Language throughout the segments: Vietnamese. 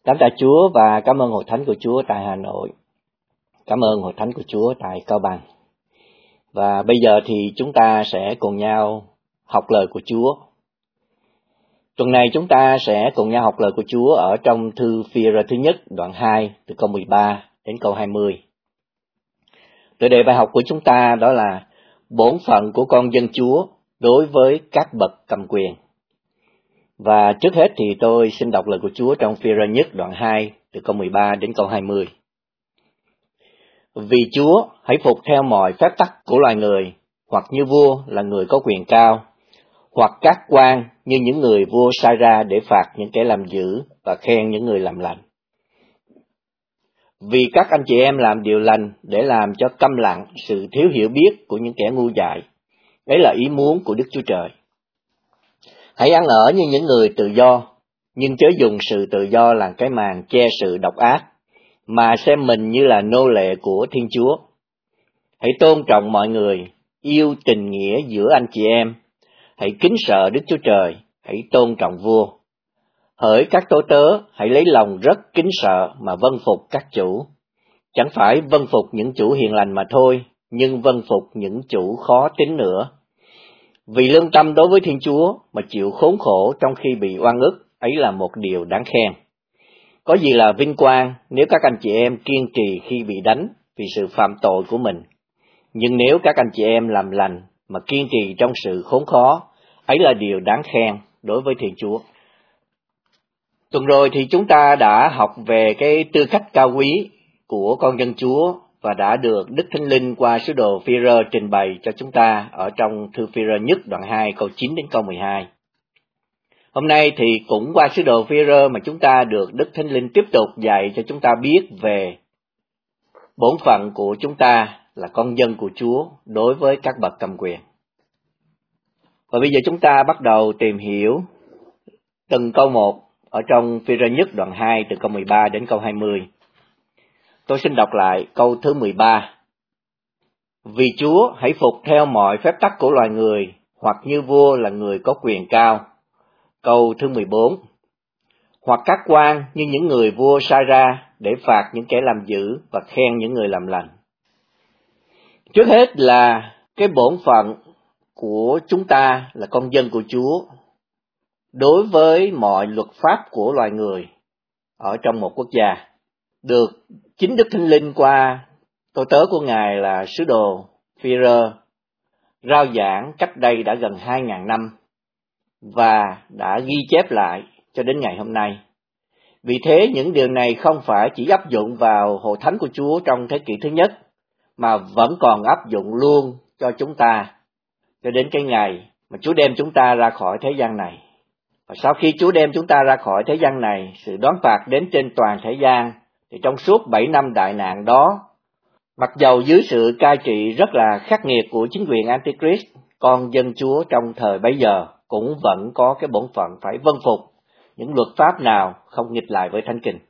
Cảm tạ Chúa và cảm ơn Hội Thánh của Chúa tại Hà Nội. Cảm ơn Hội Thánh của Chúa tại Cao Bằng. Và bây giờ thì chúng ta sẽ cùng nhau học lời của Chúa. Tuần này chúng ta sẽ cùng nhau học lời của Chúa ở trong thư Phi-e-rơ thứ nhất, đoạn 2, từ câu 13 đến câu 20. Tựa đề bài học của chúng ta đó là bổn phận của con dân Chúa đối với các bậc cầm quyền. Và trước hết thì tôi xin đọc lời của Chúa trong Phi-e-rơ nhất đoạn 2 từ câu 13 đến câu 20. Vì Chúa hãy phục theo mọi phép tắc của loài người, hoặc như vua là người có quyền cao, hoặc các quan như những người vua sai ra để phạt những kẻ làm dữ và khen những người làm lành. Vì các anh chị em làm điều lành để làm cho câm lặng sự thiếu hiểu biết của những kẻ ngu dại. Đấy là ý muốn của Đức Chúa Trời. Hãy ăn ở như những người tự do, nhưng chớ dùng sự tự do làm cái màn che sự độc ác, mà xem mình như là nô lệ của Thiên Chúa. Hãy tôn trọng mọi người, yêu tình nghĩa giữa anh chị em, hãy kính sợ Đức Chúa Trời, hãy tôn trọng vua. Hỡi các tố tớ, hãy lấy lòng rất kính sợ mà vâng phục các chủ. Chẳng phải vâng phục những chủ hiền lành mà thôi, nhưng vâng phục những chủ khó tính nữa. Vì lương tâm đối với Thiên Chúa mà chịu khốn khổ trong khi bị oan ức, ấy là một điều đáng khen. Có gì là vinh quang nếu các anh chị em kiên trì khi bị đánh vì sự phạm tội của mình. Nhưng nếu các anh chị em làm lành mà kiên trì trong sự khốn khó, ấy là điều đáng khen đối với Thiên Chúa. Tuần rồi thì chúng ta đã học về cái tư cách cao quý của con dân Chúa và đã được Đức Thánh Linh qua sứ đồ Phi-e-rơ trình bày cho chúng ta ở trong thư Phi-e-rơ nhất đoạn 2 câu 9 đến câu 12. Hôm nay thì cũng qua sứ đồ Phi-e-rơ mà chúng ta được Đức Thánh Linh tiếp tục dạy cho chúng ta biết về bổn phận của chúng ta là con dân của Chúa đối với các bậc cầm quyền. Và bây giờ chúng ta bắt đầu tìm hiểu từng câu một ở trong Phi-e-rơ nhất đoạn 2 từ câu 13 đến câu 20. Tôi xin đọc lại câu thứ 13. Vì Chúa hãy phục theo mọi phép tắc của loài người, hoặc như vua là người có quyền cao. Câu thứ 14. Hoặc các quan như những người vua sai ra để phạt những kẻ làm dữ và khen những người làm lành. Trước hết là cái bổn phận của chúng ta là con dân của Chúa đối với mọi luật pháp của loài người ở trong một quốc gia, được chính Đức Thánh Linh qua tôi tớ của Ngài là sứ đồ Phi-e-rơ rao giảng cách đây đã gần 2.000 năm và đã ghi chép lại cho đến ngày hôm nay. Vì thế những điều này không phải chỉ áp dụng vào hội thánh của Chúa trong thế kỷ thứ nhất, mà vẫn còn áp dụng luôn cho chúng ta cho đến cái ngày mà Chúa đem chúng ta ra khỏi thế gian này. Và sau khi Chúa đem chúng ta ra khỏi thế gian này, sự đoán phạt đến trên toàn thế gian, thì trong suốt 7 năm đại nạn đó, mặc dầu dưới sự cai trị rất là khắc nghiệt của chính quyền Antichrist, con dân Chúa trong thời bấy giờ cũng vẫn có cái bổn phận phải vâng phục những luật pháp nào không nghịch lại với Thánh Kinh.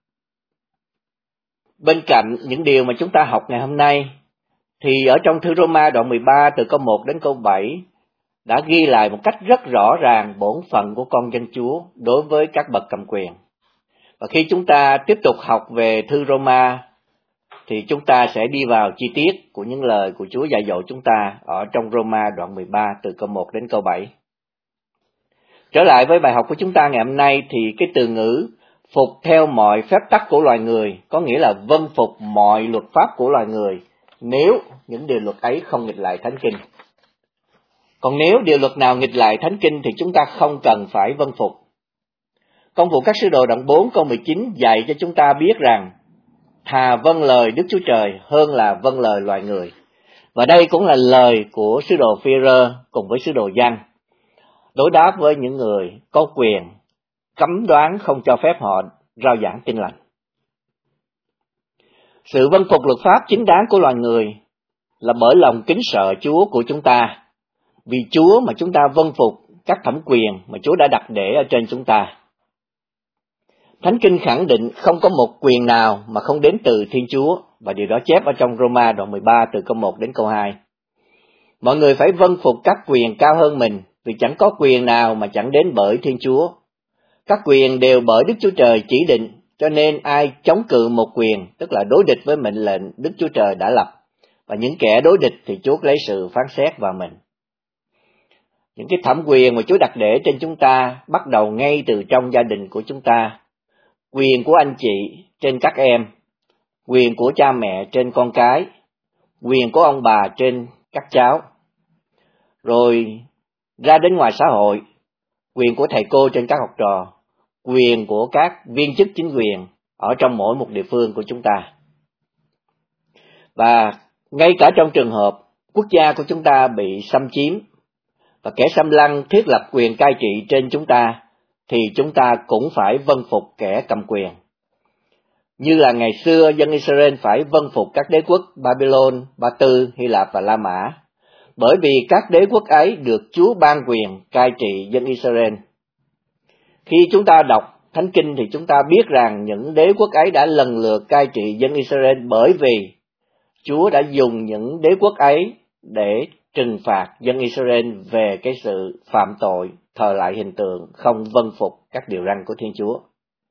Bên cạnh những điều mà chúng ta học ngày hôm nay, thì ở trong thư Roma đoạn 13 từ câu 1 đến câu 7 đã ghi lại một cách rất rõ ràng bổn phận của con dân Chúa đối với các bậc cầm quyền. Và khi chúng ta tiếp tục học về thư Roma, thì chúng ta sẽ đi vào chi tiết của những lời của Chúa dạy dỗ chúng ta ở trong Roma đoạn 13 từ câu 1 đến câu 7. Trở lại với bài học của chúng ta ngày hôm nay thì cái từ ngữ phục theo mọi phép tắc của loài người có nghĩa là vâng phục mọi luật pháp của loài người nếu những điều luật ấy không nghịch lại Thánh Kinh. Còn nếu điều luật nào nghịch lại Thánh Kinh thì chúng ta không cần phải vâng phục. Công vụ các sứ đồ đoạn 4 câu 19 dạy cho chúng ta biết rằng thà vâng lời Đức Chúa Trời hơn là vâng lời loài người. Và đây cũng là lời của sứ đồ Phi-e-rơ cùng với sứ đồ Giăng đối đáp với những người có quyền cấm đoán không cho phép họ rao giảng tin lành. Sự vâng phục luật pháp chính đáng của loài người là bởi lòng kính sợ Chúa của chúng ta. Vì Chúa mà chúng ta vâng phục các thẩm quyền mà Chúa đã đặt để ở trên chúng ta. Thánh Kinh khẳng định không có một quyền nào mà không đến từ Thiên Chúa, và điều đó chép ở trong Roma đoạn 13 từ câu 1 đến câu 2. Mọi người phải vâng phục các quyền cao hơn mình, vì chẳng có quyền nào mà chẳng đến bởi Thiên Chúa. Các quyền đều bởi Đức Chúa Trời chỉ định Cho nên ai chống cự một quyền, tức là đối địch với mệnh lệnh Đức Chúa Trời đã lập, và những kẻ đối địch thì Chúa lấy sự phán xét vào mình. Những cái thẩm quyền mà Chúa đặt để trên chúng ta bắt đầu ngay từ trong gia đình của chúng ta. Quyền của anh chị trên các em, quyền của cha mẹ trên con cái, quyền của ông bà trên các cháu. Rồi ra đến ngoài xã hội, quyền của thầy cô trên các học trò, quyền của các viên chức chính quyền ở trong mỗi một địa phương của chúng ta. Và ngay cả trong trường hợp quốc gia của chúng ta bị xâm chiếm và kẻ xâm lăng thiết lập quyền cai trị trên chúng ta, thì chúng ta cũng phải vâng phục kẻ cầm quyền. Như là ngày xưa dân Israel phải vâng phục các đế quốc Babylon, Ba Tư, Hy Lạp và La Mã, bởi vì các đế quốc ấy được Chúa ban quyền cai trị dân Israel. Khi chúng ta đọc Thánh Kinh thì chúng ta biết rằng những đế quốc ấy đã lần lượt cai trị dân Israel, bởi vì Chúa đã dùng những đế quốc ấy để trừng phạt dân Israel về cái sự phạm tội thờ lại hình tượng, không vâng phục các điều răn của Thiên Chúa.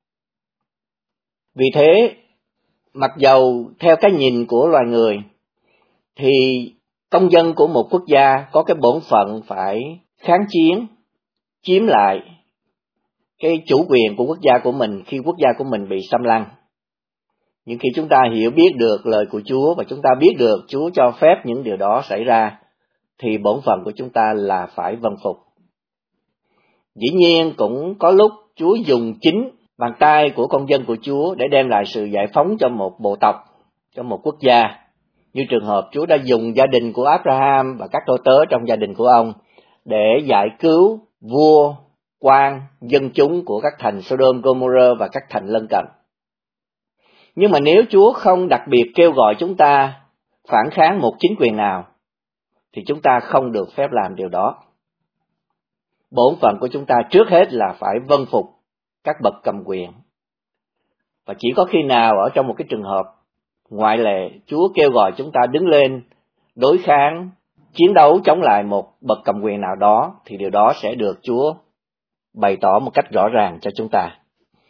Vì thế, mặc dầu theo cái nhìn của loài người, thì công dân của một quốc gia có cái bổn phận phải kháng chiến, chiếm lại cái chủ quyền của quốc gia của mình khi quốc gia của mình bị xâm lăng. Nhưng khi chúng ta hiểu biết được lời của Chúa và chúng ta biết được Chúa cho phép những điều đó xảy ra, thì bổn phận của chúng ta là phải vâng phục. Dĩ nhiên cũng có lúc Chúa dùng chính bàn tay của con dân của Chúa để đem lại sự giải phóng cho một bộ tộc, cho một quốc gia. Như trường hợp Chúa đã dùng gia đình của Abraham và các tôi tớ trong gia đình của ông để giải cứu vua, quan, dân chúng của các thành Sodom, Gomorrah và các thành lân cận. Nhưng mà nếu Chúa không đặc biệt kêu gọi chúng ta phản kháng một chính quyền nào, thì chúng ta không được phép làm điều đó. Bổn phận của chúng ta trước hết là phải vâng phục các bậc cầm quyền. Và chỉ có khi nào ở trong một cái trường hợp ngoại lệ, Chúa kêu gọi chúng ta đứng lên, đối kháng, chiến đấu chống lại một bậc cầm quyền nào đó, thì điều đó sẽ được Chúa bày tỏ một cách rõ ràng cho chúng ta.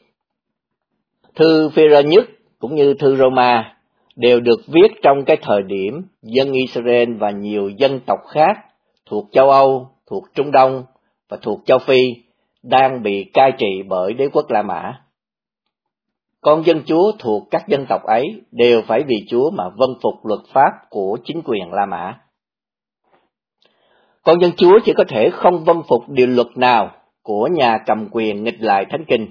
Thư Phi-rơ nhất cũng như thư Roma đều được viết trong cái thời điểm dân Israel và nhiều dân tộc khác thuộc châu Âu, thuộc Trung Đông và thuộc châu Phi đang bị cai trị bởi đế quốc La Mã. Con dân Chúa thuộc các dân tộc ấy đều phải vì Chúa mà vâng phục luật pháp của chính quyền La Mã. Con dân Chúa chỉ có thể không vâng phục điều luật nào của nhà cầm quyền nghịch lại Thánh Kinh.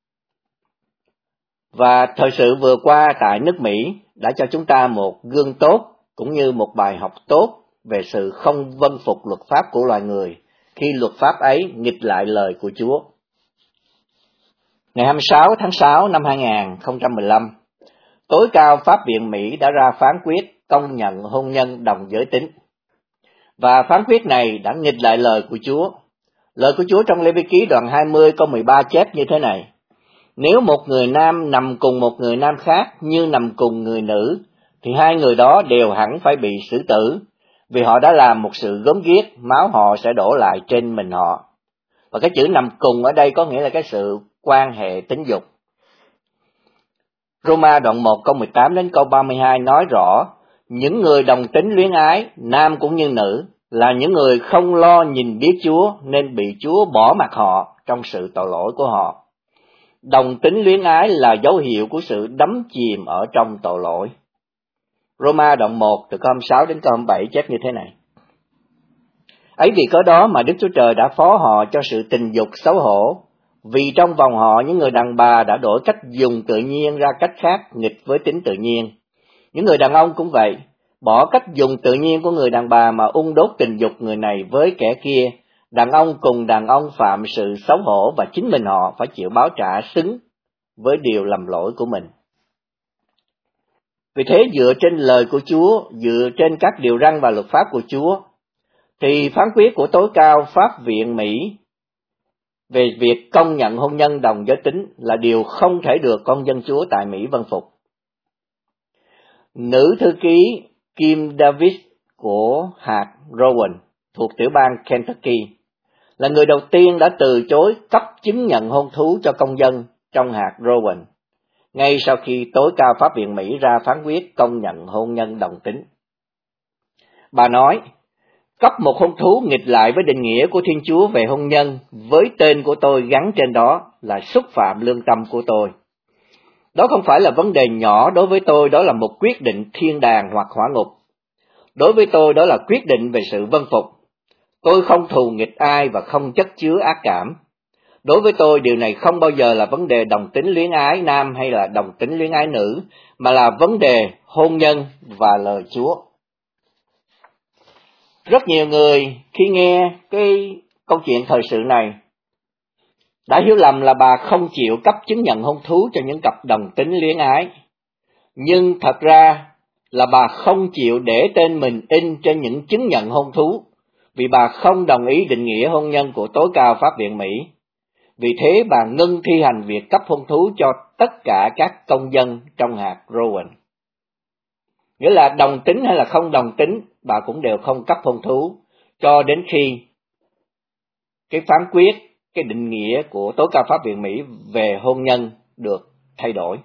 Và thời sự vừa qua tại nước Mỹ đã cho chúng ta một gương tốt cũng như một bài học tốt về sự không vâng phục luật pháp của loài người khi luật pháp ấy nghịch lại lời của Chúa. Ngày 26 tháng 6 năm 2015, tối cao Pháp viện Mỹ đã ra phán quyết công nhận hôn nhân đồng giới tính. Và phán quyết này đã nghịch lại lời của Chúa. Lời của Chúa trong Lê-vi-ký đoạn 20 câu 13 chép như thế này: Nếu một người nam nằm cùng một người nam khác như nằm cùng người nữ, thì hai người đó đều hẳn phải bị xử tử, vì họ đã làm một sự gớm ghiếc, máu họ sẽ đổ lại trên mình họ. Và cái chữ nằm cùng ở đây có nghĩa là cái sự quan hệ tính dục. Roma đoạn 1 câu 18 đến câu 32 nói rõ, những người đồng tính luyến ái, nam cũng như nữ, là những người không lo nhìn biết Chúa nên bị Chúa bỏ mặc họ trong sự tội lỗi của họ. Đồng tính luyến ái là dấu hiệu của sự đắm chìm ở trong tội lỗi. Roma đoạn 1 từ câu 26 đến câu 27 chép như thế này: Ấy vì cớ đó mà Đức Chúa Trời đã phó họ cho sự tình dục xấu hổ, vì trong vòng họ những người đàn bà đã đổi cách dùng tự nhiên ra cách khác nghịch với tính tự nhiên. Những người đàn ông cũng vậy, bỏ cách dùng tự nhiên của người đàn bà mà ung đốt tình dục người này với kẻ kia. Đàn ông cùng đàn ông phạm sự xấu hổ và chính mình họ phải chịu báo trả xứng với điều lầm lỗi của mình. Vì thế dựa trên lời của Chúa, dựa trên các điều răn và luật pháp của Chúa, thì phán quyết của tối cao Pháp viện Mỹ về việc công nhận hôn nhân đồng giới tính là điều không thể được con dân Chúa tại Mỹ vâng phục. Nữ thư ký Kim Davis của hạt Rowan thuộc tiểu bang Kentucky là người đầu tiên đã từ chối cấp chứng nhận hôn thú cho công dân trong hạt Rowan. ngay sau khi tối cao pháp viện Mỹ ra phán quyết công nhận hôn nhân đồng tính. Bà nói, cấp một hôn thú nghịch lại với định nghĩa của Thiên Chúa về hôn nhân với tên của tôi gắn trên đó là xúc phạm lương tâm của tôi. Đó không phải là vấn đề nhỏ đối với tôi, đó là một quyết định thiên đàng hoặc hỏa ngục. Đối với tôi đó là quyết định về sự vâng phục. Tôi không thù nghịch ai và không chất chứa ác cảm. Đối với tôi điều này không bao giờ là vấn đề đồng tính luyến ái nam hay là đồng tính luyến ái nữ, mà là vấn đề hôn nhân và lời Chúa. Rất nhiều người khi nghe cái câu chuyện thời sự này đã hiểu lầm là bà không chịu cấp chứng nhận hôn thú cho những cặp đồng tính luyến ái. Nhưng thật ra là bà không chịu để tên mình in trên những chứng nhận hôn thú, vì bà không đồng ý định nghĩa hôn nhân của tối cao pháp viện Mỹ. Vì thế bà ngưng thi hành việc cấp hôn thú cho tất cả các công dân trong hạt Rowan. Nghĩa là đồng tính hay là không đồng tính, bà cũng đều không cấp hôn thú, cho đến khi cái phán quyết, cái định nghĩa của tối cao pháp viện Mỹ về hôn nhân được thay đổi.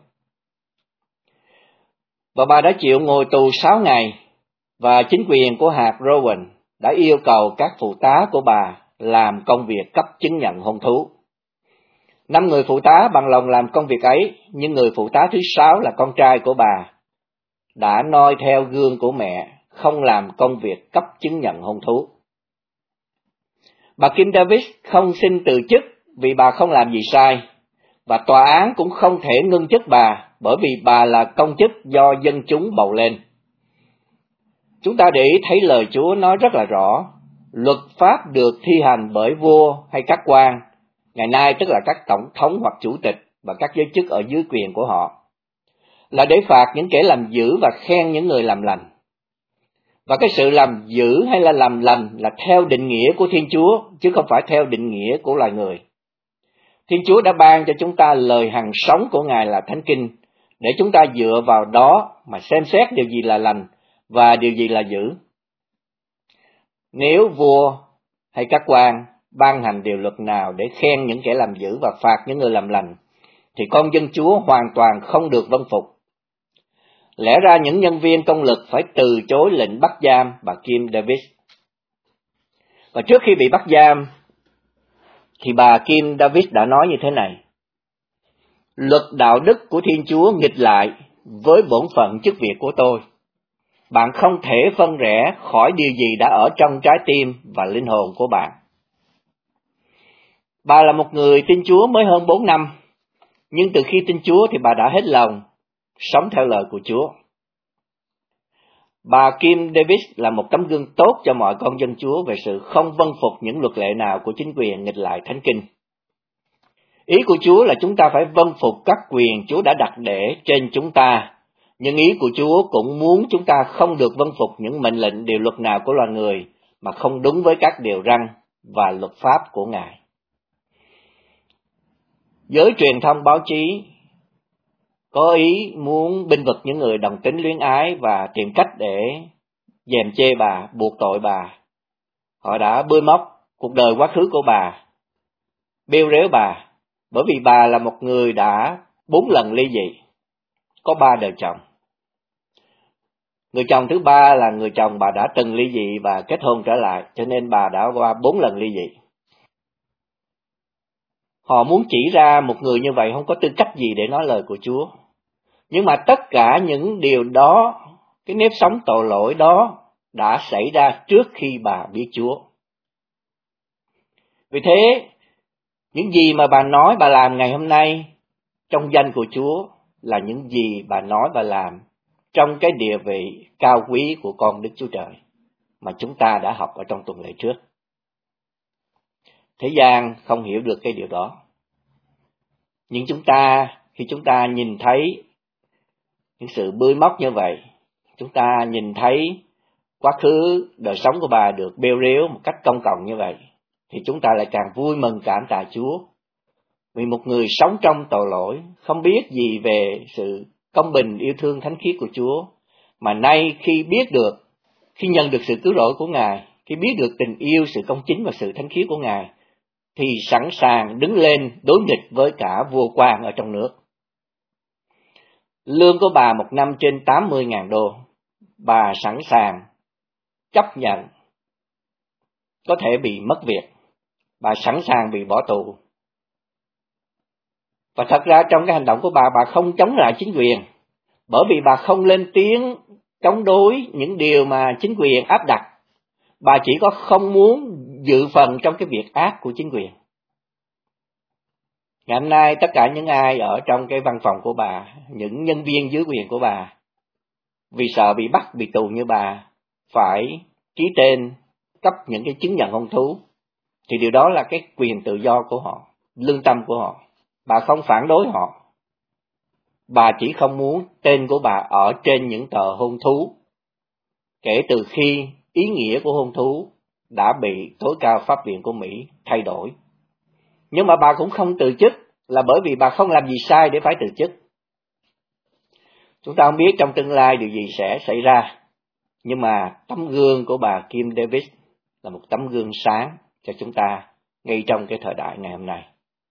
Và bà đã chịu ngồi tù 6 ngày, và chính quyền của hạt Rowan đã yêu cầu các phụ tá của bà làm công việc cấp chứng nhận hôn thú. 5 người phụ tá bằng lòng làm công việc ấy, nhưng người phụ tá thứ 6 là con trai của bà đã noi theo gương của mẹ, không làm công việc cấp chứng nhận hôn thú. Bà Kim Davis không xin từ chức vì bà không làm gì sai, và tòa án cũng không thể ngưng chức bà bởi vì bà là công chức do dân chúng bầu lên. Chúng ta để ý thấy lời Chúa nói rất là rõ, luật pháp được thi hành bởi vua hay các quan, ngày nay tức là các tổng thống hoặc chủ tịch và các giới chức ở dưới quyền của họ, là để phạt những kẻ làm dữ và khen những người làm lành. Và cái sự làm dữ hay là làm lành là theo định nghĩa của Thiên Chúa, chứ không phải theo định nghĩa của loài người. Thiên Chúa đã ban cho chúng ta lời hằng sống của Ngài là Thánh Kinh, để chúng ta dựa vào đó mà xem xét điều gì là lành và điều gì là dữ. Nếu vua hay các quan ban hành điều luật nào để khen những kẻ làm dữ và phạt những người làm lành, thì con dân Chúa hoàn toàn không được vâng phục. Lẽ ra những nhân viên công lực phải từ chối lệnh bắt giam bà Kim Davis. Và trước khi bị bắt giam, thì bà Kim Davis đã nói như thế này: luật đạo đức của Thiên Chúa nghịch lại với bổn phận chức việc của tôi. Bạn không thể phân rẽ khỏi điều gì đã ở trong trái tim và linh hồn của bạn. Bà là một người tin Chúa mới hơn 4 năm, nhưng từ khi tin Chúa thì bà đã hết lòng sống theo lời của Chúa. Bà Kim Davis là một tấm gương tốt cho mọi con dân Chúa về sự không vâng phục những luật lệ nào của chính quyền nghịch lại Thánh Kinh. Ý của Chúa là chúng ta phải vâng phục các quyền Chúa đã đặt để trên chúng ta, nhưng ý của Chúa cũng muốn chúng ta không được vâng phục những mệnh lệnh điều luật nào của loài người mà không đúng với các điều răn và luật pháp của Ngài. Giới truyền thông báo chí có ý muốn bênh vực những người đồng tính luyến ái và tìm cách để gièm chê bà, buộc tội bà. Họ đã bôi móc cuộc đời quá khứ của bà, bêu rếu bà, bởi vì bà là một người đã 4 lần ly dị, có 3 đời chồng. Người chồng thứ 3 là người chồng bà đã từng ly dị và kết hôn trở lại, cho nên bà đã qua 4 lần ly dị. Họ muốn chỉ ra một người như vậy không có tư cách gì để nói lời của Chúa. Nhưng mà tất cả những điều đó, cái nếp sống tội lỗi đó đã xảy ra trước khi bà biết Chúa. Vì thế, những gì mà bà nói bà làm ngày hôm nay trong danh của Chúa là những gì bà nói bà làm trong cái địa vị cao quý của con Đức Chúa Trời mà chúng ta đã học ở trong tuần lễ trước. Thế gian không hiểu được cái điều đó. Nhưng khi chúng ta nhìn thấy những sự bươi móc như vậy, chúng ta nhìn thấy quá khứ đời sống của bà được bêu rếu một cách công cộng như vậy, thì chúng ta lại càng vui mừng cảm tạ Chúa. Vì một người sống trong tội lỗi, không biết gì về sự công bình yêu thương thánh khiết của Chúa, mà nay khi nhận được sự cứu rỗi của Ngài, khi biết được tình yêu, sự công chính và sự thánh khiết của Ngài, thì sẵn sàng đứng lên đối nghịch với cả vua quan ở trong nước. Lương của bà một năm trên 80.000 đô. Bà sẵn sàng chấp nhận có thể bị mất việc. Bà sẵn sàng bị bỏ tù. Và thật ra trong cái hành động của bà không chống lại chính quyền. Bởi vì bà không lên tiếng chống đối những điều mà chính quyền áp đặt. Bà chỉ có không muốn dự phần trong cái việc ác của chính quyền. Ngày hôm nay tất cả những ai ở trong cái văn phòng của bà, những nhân viên dưới quyền của bà, vì sợ bị bắt, bị tù như bà, phải ký tên cấp những cái chứng nhận hôn thú, thì điều đó là cái quyền tự do của họ, lương tâm của họ. Bà không phản đối họ. Bà chỉ không muốn tên của bà ở trên những tờ hôn thú, kể từ khi ý nghĩa của hôn thú đã bị tối cao pháp viện của Mỹ thay đổi. Nhưng mà bà cũng không từ chức là bởi vì bà không làm gì sai để phải từ chức. Chúng ta không biết trong tương lai điều gì sẽ xảy ra, nhưng mà tấm gương của bà Kim Davis là một tấm gương sáng cho chúng ta ngay trong cái thời đại ngày hôm nay.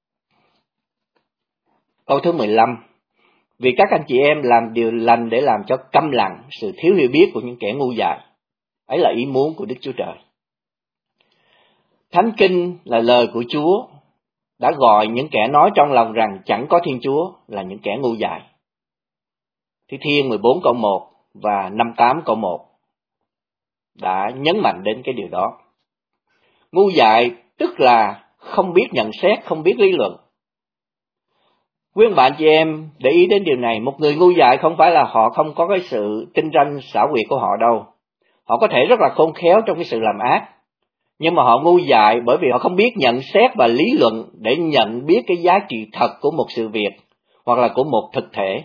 Câu thứ 15. Vì các anh chị em làm điều lành để làm cho câm lặng sự thiếu hiểu biết của những kẻ ngu dại. Ấy là ý muốn của Đức Chúa Trời. Thánh Kinh là lời của Chúa đã gọi những kẻ nói trong lòng rằng chẳng có Thiên Chúa là những kẻ ngu dại. Thi Thiên 14 câu 1 và 58 câu 1 đã nhấn mạnh đến cái điều đó. Ngu dại tức là không biết nhận xét, không biết lý luận. Quý ông bạn chị em để ý đến điều này, một người ngu dại không phải là họ không có cái sự tinh ranh xảo quyệt của họ đâu. Họ có thể rất là khôn khéo trong cái sự làm ác, nhưng mà họ ngu dại bởi vì họ không biết nhận xét và lý luận để nhận biết cái giá trị thật của một sự việc hoặc là của một thực thể.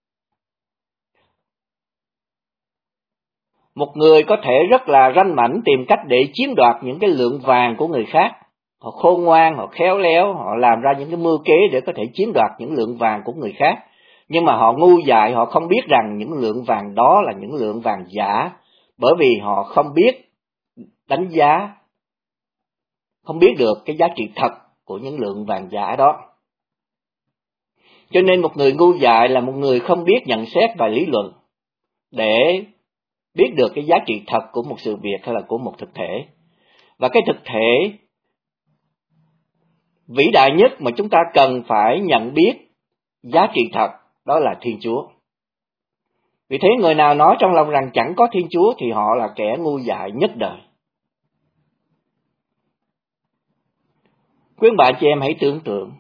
Một người có thể rất là ranh mãnh tìm cách để chiếm đoạt những cái lượng vàng của người khác. Họ khôn ngoan, họ khéo léo, họ làm ra những cái mưu kế để có thể chiếm đoạt những lượng vàng của người khác. Nhưng mà họ ngu dại, họ không biết rằng những lượng vàng đó là những lượng vàng giả, bởi vì họ không biết đánh giá, không biết được cái giá trị thật của những lượng vàng giả đó. Cho nên một người ngu dại là một người không biết nhận xét và lý luận để biết được cái giá trị thật của một sự việc hay là của một thực thể. Và cái thực thể vĩ đại nhất mà chúng ta cần phải nhận biết giá trị thật đó là Thiên Chúa. Vì thế người nào nói trong lòng rằng chẳng có Thiên Chúa thì họ là kẻ ngu dại nhất đời. Quý bạn chị em hãy tưởng tượng,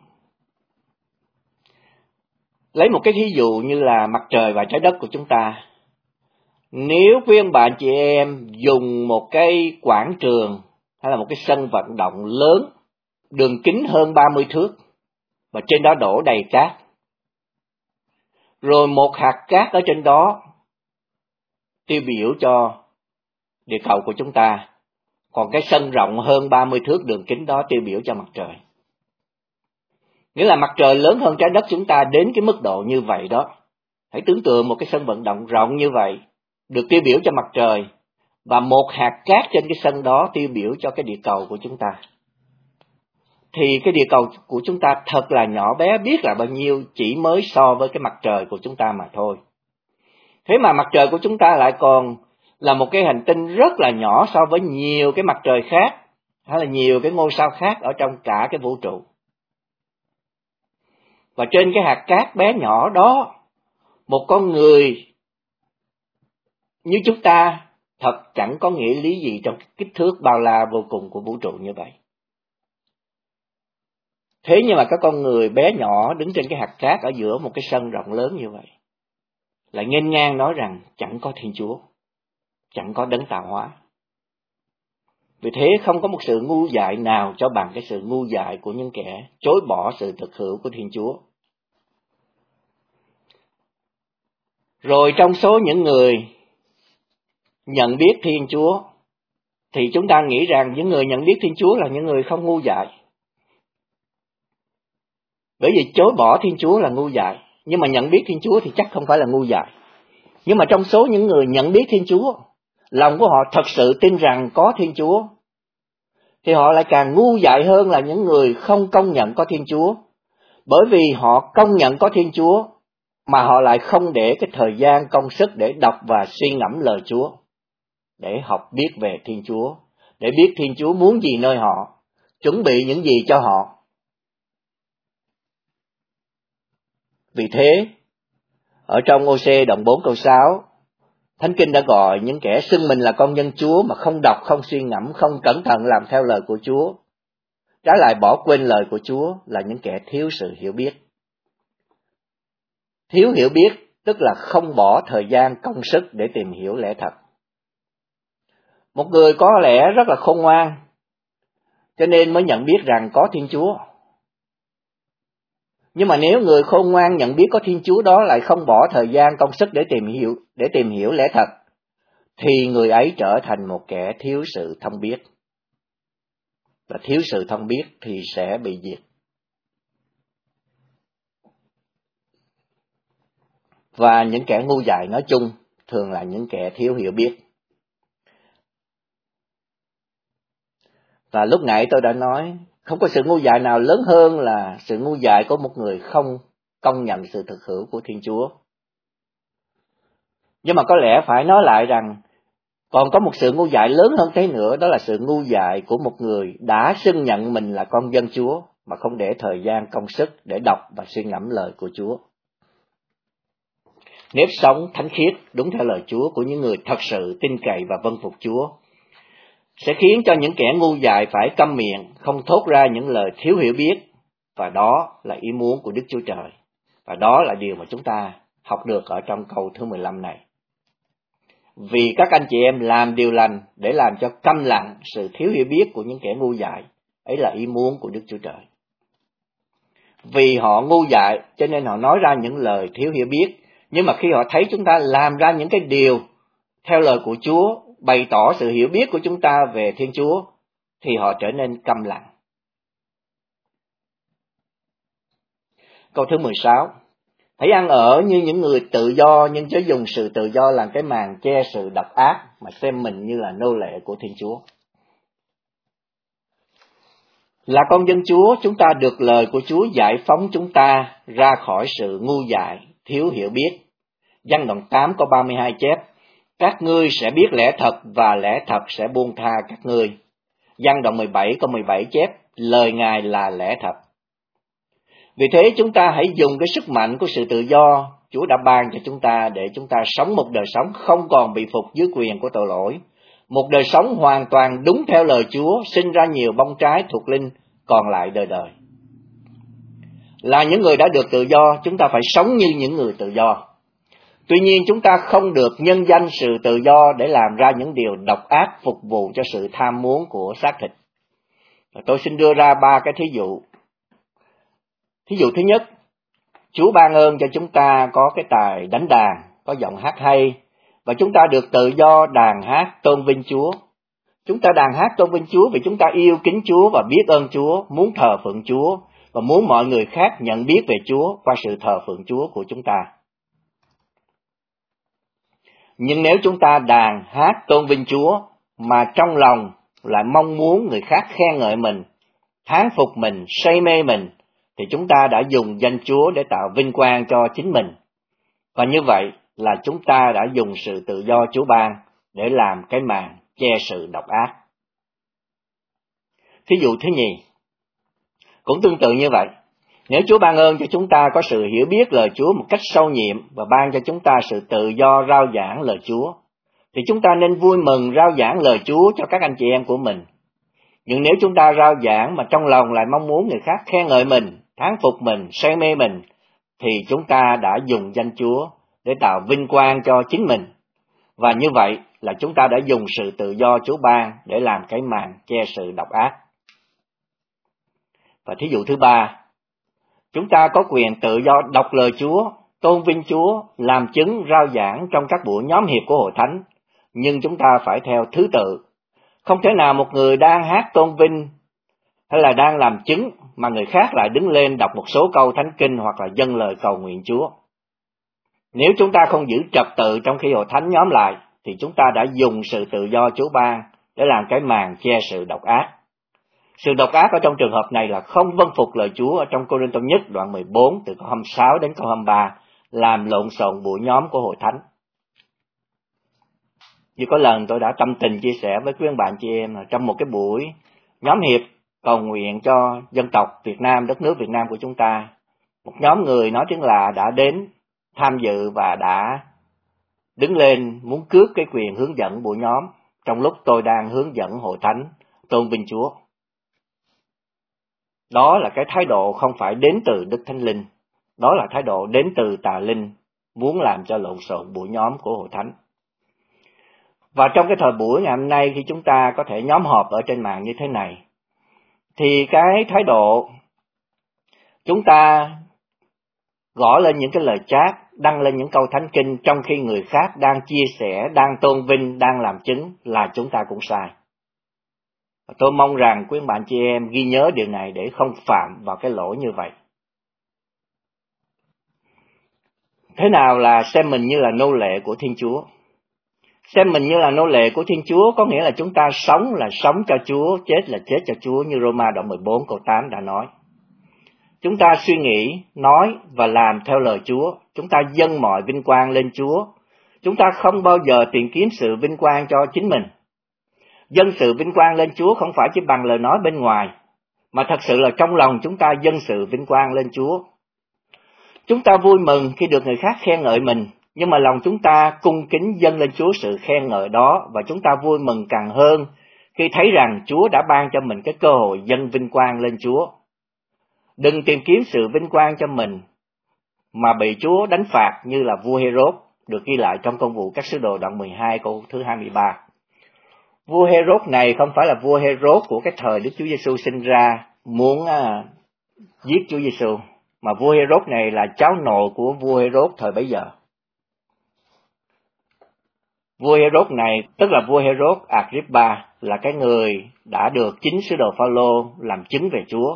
lấy một cái thí dụ như là mặt trời và trái đất của chúng ta. Nếu quý bạn chị em dùng một cái quảng trường hay là một cái sân vận động lớn, đường kính hơn 30 thước, và trên đó đổ đầy cát, rồi một hạt cát ở trên đó tiêu biểu cho địa cầu của chúng ta, còn cái sân rộng hơn 30 thước đường kính đó tiêu biểu cho mặt trời. Nghĩa là mặt trời lớn hơn trái đất chúng ta đến cái mức độ như vậy đó. Hãy tưởng tượng một cái sân vận động rộng như vậy được tiêu biểu cho mặt trời, và một hạt cát trên cái sân đó tiêu biểu cho cái địa cầu của chúng ta. Thì cái địa cầu của chúng ta thật là nhỏ bé biết là bao nhiêu, chỉ mới so với cái mặt trời của chúng ta mà thôi. Thế mà mặt trời của chúng ta lại còn là một cái hành tinh rất là nhỏ so với nhiều cái mặt trời khác, hay là nhiều cái ngôi sao khác ở trong cả cái vũ trụ. Và trên cái hạt cát bé nhỏ đó, một con người như chúng ta thật chẳng có nghĩa lý gì trong kích thước bao la vô cùng của vũ trụ như vậy. Thế nhưng mà các con người bé nhỏ đứng trên cái hạt cát ở giữa một cái sân rộng lớn như vậy, lại nghênh ngang nói rằng chẳng có Thiên Chúa, chẳng có đấng tạo hóa. Vì thế không có một sự ngu dại nào cho bằng cái sự ngu dại của những kẻ chối bỏ sự thực hữu của Thiên Chúa. Rồi trong số những người nhận biết Thiên Chúa, thì chúng ta nghĩ rằng những người nhận biết Thiên Chúa là những người không ngu dại. Bởi vì chối bỏ Thiên Chúa là ngu dại, nhưng mà nhận biết Thiên Chúa thì chắc không phải là ngu dại. Nhưng mà trong số những người nhận biết Thiên Chúa, lòng của họ thật sự tin rằng có Thiên Chúa, thì họ lại càng ngu dại hơn là những người không công nhận có Thiên Chúa. Bởi vì họ công nhận có Thiên Chúa, mà họ lại không để cái thời gian công sức để đọc và suy ngẫm lời Chúa, để học biết về Thiên Chúa, để biết Thiên Chúa muốn gì nơi họ, chuẩn bị những gì cho họ. Vì thế, ở trong OC đoạn 4 câu 6, Thánh Kinh đã gọi những kẻ xưng mình là con dân Chúa mà không đọc, không suy ngẫm, không cẩn thận làm theo lời của Chúa, trái lại bỏ quên lời của Chúa là những kẻ thiếu sự hiểu biết. Thiếu hiểu biết tức là không bỏ thời gian công sức để tìm hiểu lẽ thật. Một người có lẽ rất là khôn ngoan, cho nên mới nhận biết rằng có Thiên Chúa. Nhưng mà nếu người khôn ngoan nhận biết có Thiên Chúa đó lại không bỏ thời gian công sức để tìm hiểu lẽ thật, thì người ấy trở thành một kẻ thiếu sự thông biết. Và thiếu sự thông biết thì sẽ bị diệt. Và những kẻ ngu dại nói chung thường là những kẻ thiếu hiểu biết. Và lúc nãy tôi đã nói, không có sự ngu dại nào lớn hơn là sự ngu dại của một người không công nhận sự thực hữu của Thiên Chúa. Nhưng mà có lẽ phải nói lại rằng, còn có một sự ngu dại lớn hơn thế nữa, đó là sự ngu dại của một người đã xưng nhận mình là con dân Chúa, mà không để thời gian công sức để đọc và suy ngẫm lời của Chúa. Nếp sống thánh khiết đúng theo lời Chúa của những người thật sự tin cậy và vâng phục Chúa sẽ khiến cho những kẻ ngu dại phải câm miệng, không thốt ra những lời thiếu hiểu biết, và đó là ý muốn của Đức Chúa Trời. Và đó là điều mà chúng ta học được ở trong câu thứ 15 này. Vì các anh chị em làm điều lành để làm cho câm lặng sự thiếu hiểu biết của những kẻ ngu dại, ấy là ý muốn của Đức Chúa Trời. Vì họ ngu dại cho nên họ nói ra những lời thiếu hiểu biết, nhưng mà khi họ thấy chúng ta làm ra những cái điều theo lời của Chúa, bày tỏ sự hiểu biết của chúng ta về Thiên Chúa, thì họ trở nên câm lặng. Câu thứ 16. Hãy ăn ở như những người tự do, nhưng chớ dùng sự tự do làm cái màn che sự độc ác, mà xem mình như là nô lệ của Thiên Chúa. Là con dân Chúa, chúng ta được lời của Chúa giải phóng chúng ta ra khỏi sự ngu dại, thiếu hiểu biết. Giăng đoạn 8 câu 32 chép, các ngươi sẽ biết lẽ thật và lẽ thật sẽ buông tha các ngươi. Giăng đoạn 17 câu 17 chép, lời Ngài là lẽ thật. Vì thế chúng ta hãy dùng cái sức mạnh của sự tự do Chúa đã ban cho chúng ta để chúng ta sống một đời sống không còn bị phục dưới quyền của tội lỗi. Một đời sống hoàn toàn đúng theo lời Chúa, sinh ra nhiều bông trái thuộc linh, còn lại đời đời. Là những người đã được tự do, chúng ta phải sống như những người tự do. Tuy nhiên chúng ta không được nhân danh sự tự do để làm ra những điều độc ác phục vụ cho sự tham muốn của xác thịt. Tôi xin đưa ra 3 cái thí dụ. Thí dụ thứ nhất, Chúa ban ơn cho chúng ta có cái tài đánh đàn, có giọng hát hay, và chúng ta được tự do đàn hát tôn vinh Chúa. Chúng ta đàn hát tôn vinh Chúa vì chúng ta yêu kính Chúa và biết ơn Chúa, muốn thờ phượng Chúa, và muốn mọi người khác nhận biết về Chúa qua sự thờ phượng Chúa của chúng ta. Nhưng nếu chúng ta đàn hát tôn vinh Chúa, mà trong lòng lại mong muốn người khác khen ngợi mình, thán phục mình, say mê mình, thì chúng ta đã dùng danh Chúa để tạo vinh quang cho chính mình. Và như vậy là chúng ta đã dùng sự tự do Chúa ban để làm cái màn che sự độc ác. Thí dụ thứ nhì, cũng tương tự như vậy. Nếu Chúa ban ơn cho chúng ta có sự hiểu biết lời Chúa một cách sâu nhiệm và ban cho chúng ta sự tự do rao giảng lời Chúa, thì chúng ta nên vui mừng rao giảng lời Chúa cho các anh chị em của mình. Nhưng nếu chúng ta rao giảng mà trong lòng lại mong muốn người khác khen ngợi mình, thán phục mình, say mê mình, thì chúng ta đã dùng danh Chúa để tạo vinh quang cho chính mình. Và như vậy là chúng ta đã dùng sự tự do Chúa ban để làm cái màn che sự độc ác. Và thí dụ thứ ba, chúng ta có quyền tự do đọc lời Chúa, tôn vinh Chúa, làm chứng rao giảng trong các buổi nhóm hiệp của Hội Thánh, nhưng chúng ta phải theo thứ tự. Không thể nào một người đang hát tôn vinh hay là đang làm chứng mà người khác lại đứng lên đọc một số câu thánh kinh hoặc là dâng lời cầu nguyện Chúa. Nếu chúng ta không giữ trật tự trong khi Hội Thánh nhóm lại, thì chúng ta đã dùng sự tự do Chúa ban để làm cái màn che sự độc ác. Sự độc ác ở trong trường hợp này là không vâng phục lời Chúa ở trong Cô-rinh-tô nhất đoạn 14 từ câu 26 đến câu 23 làm lộn xộn buổi nhóm của hội thánh. Như có lần tôi đã tâm tình chia sẻ với quý ông bạn chị em là trong một cái buổi nhóm hiệp cầu nguyện cho dân tộc Việt Nam, đất nước Việt Nam của chúng ta, một nhóm người nói tiếng lạ đã đến tham dự và đã đứng lên muốn cướp cái quyền hướng dẫn buổi nhóm trong lúc tôi đang hướng dẫn hội thánh tôn vinh Chúa. Đó là cái thái độ không phải đến từ Đức Thánh Linh, đó là thái độ đến từ tà linh muốn làm cho lộn xộn buổi nhóm của hội thánh. Và trong cái thời buổi ngày hôm nay khi chúng ta có thể nhóm họp ở trên mạng như thế này, thì cái thái độ chúng ta gõ lên những cái lời chat, đăng lên những câu thánh kinh trong khi người khác đang chia sẻ, đang tôn vinh, đang làm chứng là chúng ta cũng sai. Và tôi mong rằng quý bạn chị em ghi nhớ điều này để không phạm vào cái lỗi như vậy. Thế nào là xem mình như là nô lệ của Thiên Chúa? Xem mình như là nô lệ của Thiên Chúa có nghĩa là chúng ta sống là sống cho Chúa, chết là chết cho Chúa như Roma đoạn 14 câu 8 đã nói. Chúng ta suy nghĩ, nói và làm theo lời Chúa. Chúng ta dâng mọi vinh quang lên Chúa. Chúng ta không bao giờ tìm kiếm sự vinh quang cho chính mình. Dâng sự vinh quang lên Chúa không phải chỉ bằng lời nói bên ngoài, mà thật sự là trong lòng chúng ta dâng sự vinh quang lên Chúa. Chúng ta vui mừng khi được người khác khen ngợi mình, nhưng mà lòng chúng ta cung kính dâng lên Chúa sự khen ngợi đó, và chúng ta vui mừng càng hơn khi thấy rằng Chúa đã ban cho mình cái cơ hội dâng vinh quang lên Chúa. Đừng tìm kiếm sự vinh quang cho mình mà bị Chúa đánh phạt như là vua Herod được ghi lại trong Công vụ các sứ đồ đoạn 12 câu thứ 23. Vua Herod này không phải là vua Herod của cái thời Đức Chúa Giêsu sinh ra muốn giết Chúa Giêsu, mà vua Herod này là cháu nội của vua Herod thời bấy giờ. Vua Herod này tức là vua Herod Agrippa là cái người đã được chính sứ đồ Phaolô làm chứng về Chúa.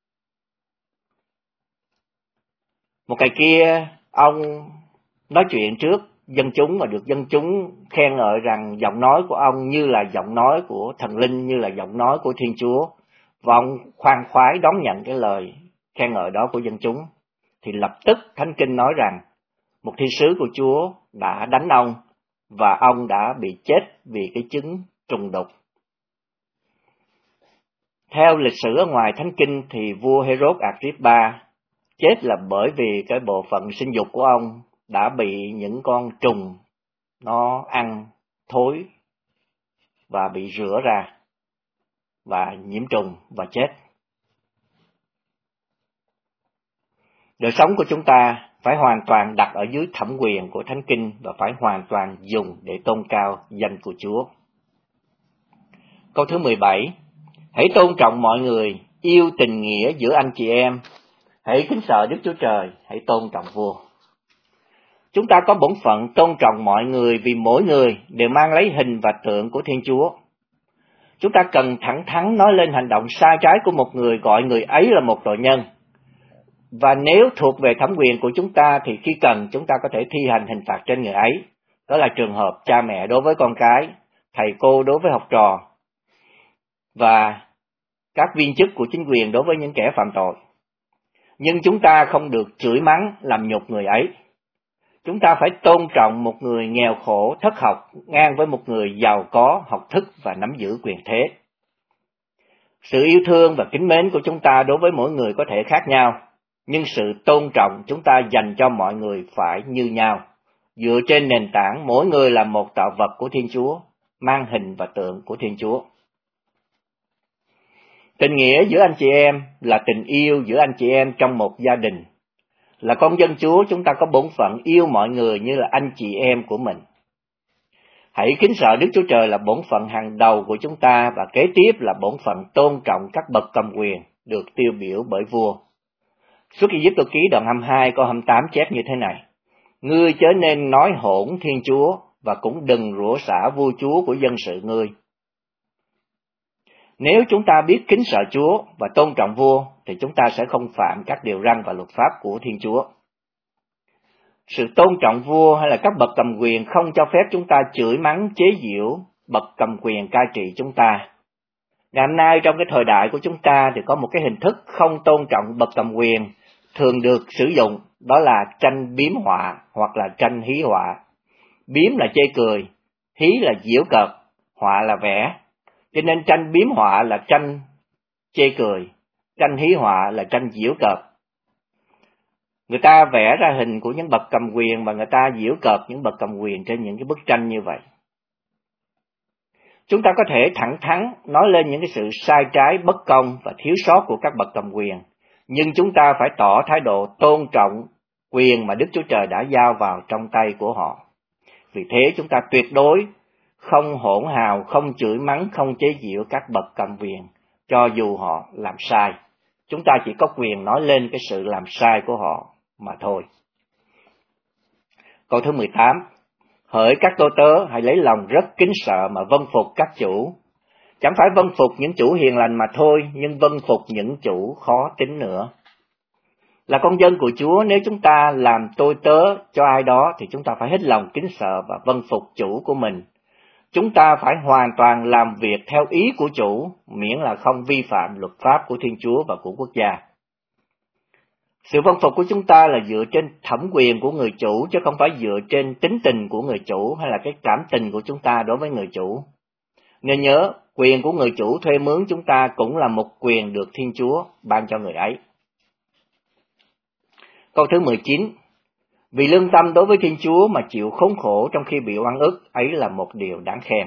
Một ngày kia ông nói chuyện trước dân chúng và được dân chúng khen ngợi rằng giọng nói của ông như là giọng nói của thần linh, như là giọng nói của Thiên Chúa, và ông khoan khoái đón nhận cái lời khen ngợi đó của dân chúng. Thì lập tức Thánh Kinh nói rằng một thiên sứ của Chúa đã đánh ông và ông đã bị chết vì cái chứng trùng đục. Theo lịch sử ở ngoài Thánh Kinh thì vua Herod Agrippa chết là bởi vì cái bộ phận sinh dục của ông đã bị những con trùng nó ăn thối và bị rửa ra và nhiễm trùng và chết. Đời sống của chúng ta phải hoàn toàn đặt ở dưới thẩm quyền của Thánh Kinh và phải hoàn toàn dùng để tôn cao danh của Chúa. Câu thứ 17. Hãy tôn trọng mọi người, yêu tình nghĩa giữa anh chị em, hãy kính sợ Đức Chúa Trời, hãy tôn trọng vua. Chúng ta có bổn phận tôn trọng mọi người vì mỗi người đều mang lấy hình và tượng của Thiên Chúa. Chúng ta cần thẳng thắn nói lên hành động sai trái của một người, gọi người ấy là một tội nhân. Và nếu thuộc về thẩm quyền của chúng ta thì khi cần chúng ta có thể thi hành hình phạt trên người ấy. Đó là trường hợp cha mẹ đối với con cái, thầy cô đối với học trò, và các viên chức của chính quyền đối với những kẻ phạm tội. Nhưng chúng ta không được chửi mắng làm nhục người ấy. Chúng ta phải tôn trọng một người nghèo khổ, thất học, ngang với một người giàu có, học thức và nắm giữ quyền thế. Sự yêu thương và kính mến của chúng ta đối với mỗi người có thể khác nhau, nhưng sự tôn trọng chúng ta dành cho mọi người phải như nhau, dựa trên nền tảng mỗi người là một tạo vật của Thiên Chúa, mang hình và tượng của Thiên Chúa. Tình nghĩa giữa anh chị em là tình yêu giữa anh chị em trong một gia đình. Là con dân Chúa, chúng ta có bổn phận yêu mọi người như là anh chị em của mình. Hãy kính sợ Đức Chúa Trời là bổn phận hàng đầu của chúng ta, và kế tiếp là bổn phận tôn trọng các bậc cầm quyền được tiêu biểu bởi vua. Xuất Ai-cập ký đoạn 22 câu 28 chép như thế này: Ngươi chớ nên nói hỗn Thiên Chúa, và cũng đừng rủa xả vua chúa của dân sự ngươi. Nếu chúng ta biết kính sợ Chúa và tôn trọng vua, thì chúng ta sẽ không phạm các điều răn và luật pháp của Thiên Chúa. Sự tôn trọng vua hay là các bậc cầm quyền không cho phép chúng ta chửi mắng chế giễu bậc cầm quyền cai trị chúng ta. Ngày hôm nay trong cái thời đại của chúng ta thì có một cái hình thức không tôn trọng bậc cầm quyền, thường được sử dụng đó là tranh biếm họa hoặc là tranh hí họa. Biếm là chê cười, hí là giễu cợt, họa là vẽ. Cho nên tranh biếm họa là tranh chê cười, tranh hí họa là tranh giễu cợt. Người ta vẽ ra hình của những bậc cầm quyền và người ta giễu cợt những bậc cầm quyền trên những cái bức tranh như vậy. Chúng ta có thể thẳng thắn nói lên những cái sự sai trái, bất công và thiếu sót của các bậc cầm quyền, nhưng chúng ta phải tỏ thái độ tôn trọng quyền mà Đức Chúa Trời đã giao vào trong tay của họ. Vì thế chúng ta tuyệt đối không hỗn hào, không chửi mắng, không chế giễu các bậc cầm quyền, cho dù họ làm sai. Chúng ta chỉ có quyền nói lên cái sự làm sai của họ mà thôi. Câu thứ 18. Hỡi các tôi tớ, hãy lấy lòng rất kính sợ mà vâng phục các chủ. Chẳng phải vâng phục những chủ hiền lành mà thôi, nhưng vâng phục những chủ khó tính nữa. Là con dân của Chúa, nếu chúng ta làm tôi tớ cho ai đó thì chúng ta phải hết lòng kính sợ và vâng phục chủ của mình. Chúng ta phải hoàn toàn làm việc theo ý của chủ, miễn là không vi phạm luật pháp của Thiên Chúa và của quốc gia. Sự vâng phục của chúng ta là dựa trên thẩm quyền của người chủ, chứ không phải dựa trên tính tình của người chủ hay là cái cảm tình của chúng ta đối với người chủ. Nên nhớ, quyền của người chủ thuê mướn chúng ta cũng là một quyền được Thiên Chúa ban cho người ấy. Câu thứ 19. Vì lương tâm đối với Thiên Chúa mà chịu khốn khổ trong khi bị oan ức, ấy là một điều đáng khen.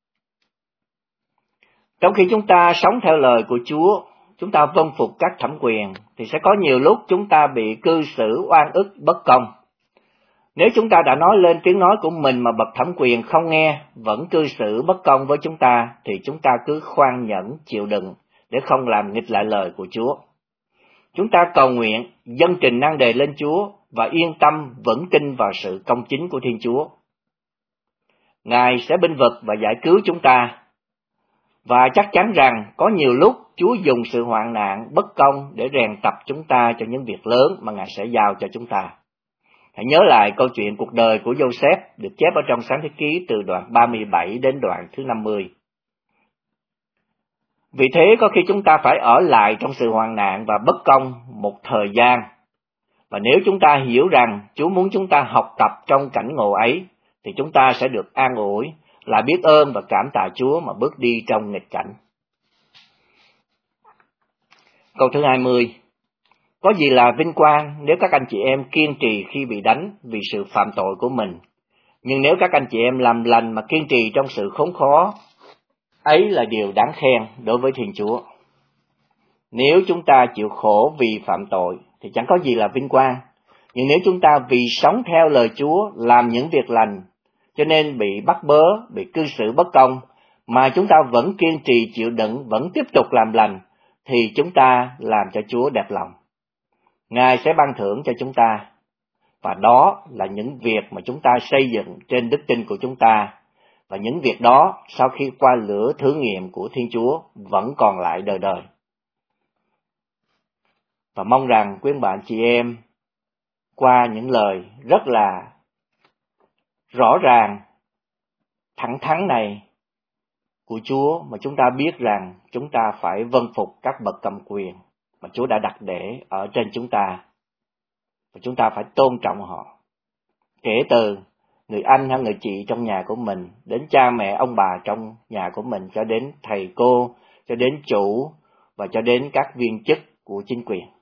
Trong khi chúng ta sống theo lời của Chúa, chúng ta vâng phục các thẩm quyền, thì sẽ có nhiều lúc chúng ta bị cư xử oan ức bất công. Nếu chúng ta đã nói lên tiếng nói của mình mà bậc thẩm quyền không nghe, vẫn cư xử bất công với chúng ta, thì chúng ta cứ khoan nhẫn chịu đựng để không làm nghịch lại lời của Chúa. Chúng ta cầu nguyện, dâng trình nan đề lên Chúa và yên tâm vững tin vào sự công chính của Thiên Chúa. Ngài sẽ bênh vực và giải cứu chúng ta. Và chắc chắn rằng có nhiều lúc Chúa dùng sự hoạn nạn, bất công để rèn tập chúng ta cho những việc lớn mà Ngài sẽ giao cho chúng ta. Hãy nhớ lại câu chuyện cuộc đời của Joseph được chép ở trong Sáng Thế Ký từ đoạn 37 đến đoạn thứ 50. Vì thế có khi chúng ta phải ở lại trong sự hoạn nạn và bất công một thời gian. Và nếu chúng ta hiểu rằng Chúa muốn chúng ta học tập trong cảnh ngộ ấy, thì chúng ta sẽ được an ủi, là biết ơn và cảm tạ Chúa mà bước đi trong nghịch cảnh. Câu thứ 20. Có gì là vinh quang nếu các anh chị em kiên trì khi bị đánh vì sự phạm tội của mình. Nhưng nếu các anh chị em làm lành mà kiên trì trong sự khốn khó, ấy là điều đáng khen đối với Thiên Chúa. Nếu chúng ta chịu khổ vì phạm tội thì chẳng có gì là vinh quang. Nhưng nếu chúng ta vì sống theo lời Chúa, làm những việc lành, cho nên bị bắt bớ, bị cư xử bất công, mà chúng ta vẫn kiên trì chịu đựng, vẫn tiếp tục làm lành, thì chúng ta làm cho Chúa đẹp lòng. Ngài sẽ ban thưởng cho chúng ta. Và đó là những việc mà chúng ta xây dựng trên đức tin của chúng ta. Và những việc đó, sau khi qua lửa thử nghiệm của Thiên Chúa, vẫn còn lại đời đời. Và mong rằng quý bạn chị em, qua những lời rất là rõ ràng, thẳng thắn này của Chúa, mà chúng ta biết rằng chúng ta phải vâng phục các bậc cầm quyền mà Chúa đã đặt để ở trên chúng ta. Và chúng ta phải tôn trọng họ. Kể từ người anh hay người chị trong nhà của mình, đến cha mẹ ông bà trong nhà của mình, cho đến thầy cô, cho đến chủ và cho đến các viên chức của chính quyền.